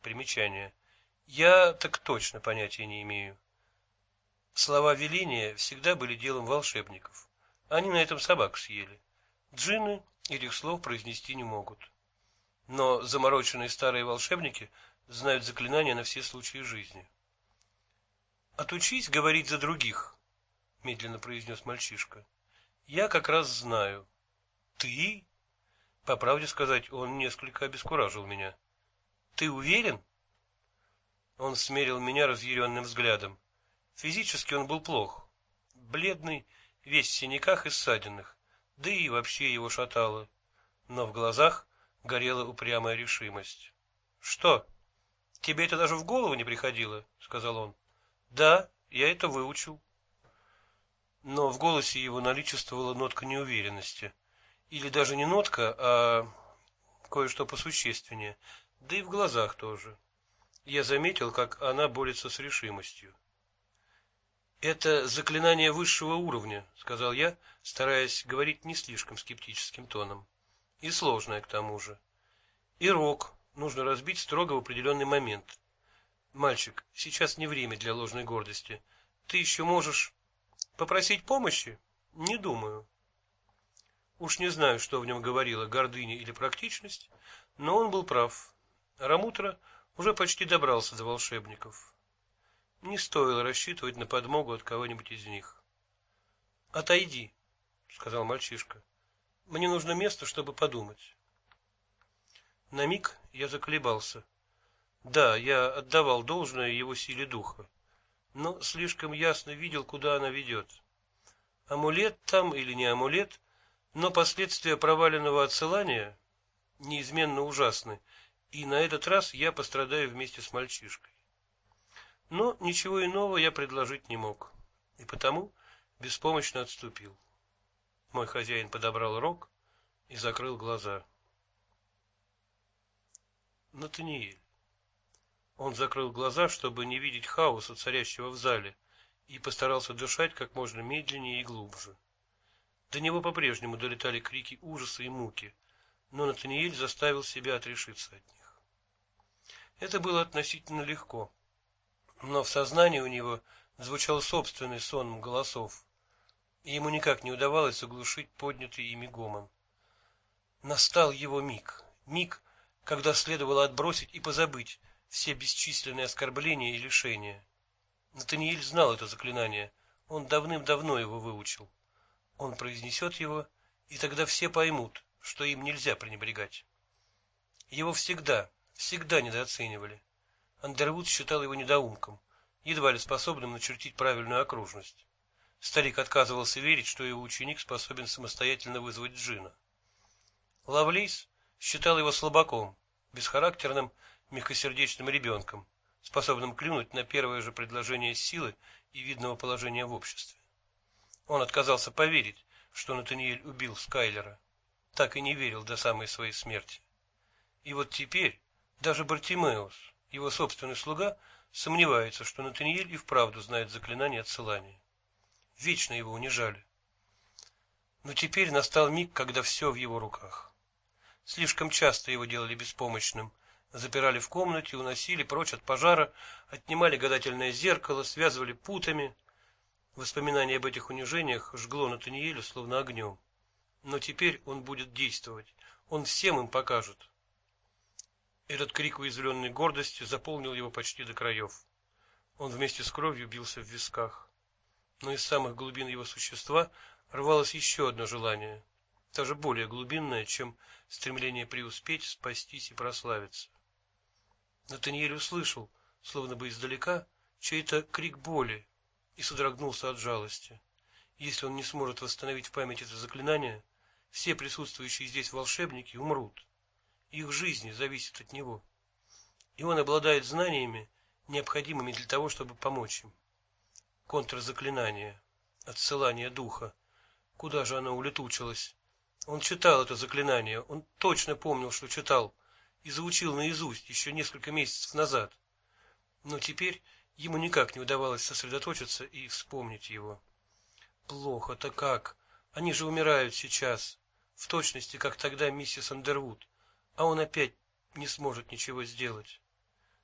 Примечание. Я так точно понятия не имею. Слова веления всегда были делом волшебников. Они на этом собак съели. Джинны этих слов произнести не могут. Но замороченные старые волшебники знают заклинания на все случаи жизни. «Отучись говорить за других», — медленно произнес мальчишка. «Я как раз знаю». «Ты?» По правде сказать, он несколько обескуражил меня. «Ты уверен?» Он смерил меня разъяренным взглядом. Физически он был плох. Бледный, весь в синяках и ссадинах, да и вообще его шатало. Но в глазах горела упрямая решимость. «Что? Тебе это даже в голову не приходило?» — сказал он. «Да, я это выучил». Но в голосе его наличествовала нотка неуверенности. Или даже не нотка, а кое-что посущественнее. Да и в глазах тоже. Я заметил, как она борется с решимостью. «Это заклинание высшего уровня», — сказал я, стараясь говорить не слишком скептическим тоном. «И сложное к тому же. И рог нужно разбить строго в определенный момент. Мальчик, сейчас не время для ложной гордости. Ты еще можешь попросить помощи? Не думаю». Уж не знаю, что в нем говорила, гордыня или практичность, но он был прав. Рамутра уже почти добрался до волшебников. Не стоило рассчитывать на подмогу от кого-нибудь из них. «Отойди», — сказал мальчишка. «Мне нужно место, чтобы подумать». На миг я заколебался. Да, я отдавал должное его силе духа, но слишком ясно видел, куда она ведет. Амулет там или не амулет, но последствия проваленного отсылания неизменно ужасны, и на этот раз я пострадаю вместе с мальчишкой. Но ничего иного я предложить не мог, и потому беспомощно отступил. Мой хозяин подобрал рог и закрыл глаза. Натаниэль. Он закрыл глаза, чтобы не видеть хаоса, царящего в зале, и постарался дышать как можно медленнее и глубже. До него по-прежнему долетали крики ужаса и муки, но Натаниэль заставил себя отрешиться от них. Это было относительно легко, но в сознании у него звучал собственный сон голосов, и ему никак не удавалось заглушить поднятый ими гомон. Настал его миг, когда следовало отбросить и позабыть все бесчисленные оскорбления и лишения. Натаниэль знал это заклинание, он давным-давно его выучил. Он произнесет его, и тогда все поймут, что им нельзя пренебрегать. Его всегда недооценивали. Андервуд считал его недоумком, едва ли способным начертить правильную окружность. Старик отказывался верить, что его ученик способен самостоятельно вызвать джинна. Лавлейс считал его слабаком, бесхарактерным, мягкосердечным ребенком, способным клюнуть на первое же предложение силы и видного положения в обществе. Он отказался поверить, что Натаниэль убил Скайлера, так и не верил до самой своей смерти. И вот теперь даже Бартимеус, его собственный слуга, сомневается, что Натаниэль и вправду знает заклинание отсылания. Вечно его унижали. Но теперь настал миг, когда все в его руках. Слишком часто его делали беспомощным, запирали в комнате, уносили прочь от пожара, отнимали гадательное зеркало, связывали путами. Воспоминание об этих унижениях жгло Натаниэля словно огнем. Но теперь он будет действовать, он всем им покажет. Этот крик уязвленной гордости заполнил его почти до краев. Он вместе с кровью бился в висках. Но из самых глубин его существа рвалось еще одно желание, даже более глубинное, чем стремление преуспеть, спастись и прославиться. Натаниэль услышал, словно бы издалека, чей-то крик боли и содрогнулся от жалости. Если он не сможет восстановить в памяти это заклинание, все присутствующие здесь волшебники умрут. Их жизни зависят от него. И он обладает знаниями, необходимыми для того, чтобы помочь им. Контрзаклинание, отсылание духа. Куда же оно улетучилось? Он читал это заклинание, он точно помнил, что читал, и заучил наизусть еще несколько месяцев назад. Но теперь ему никак не удавалось сосредоточиться и вспомнить его. Плохо-то как? Они же умирают сейчас, в точности, как тогда миссис Андервуд, а он опять не сможет ничего сделать.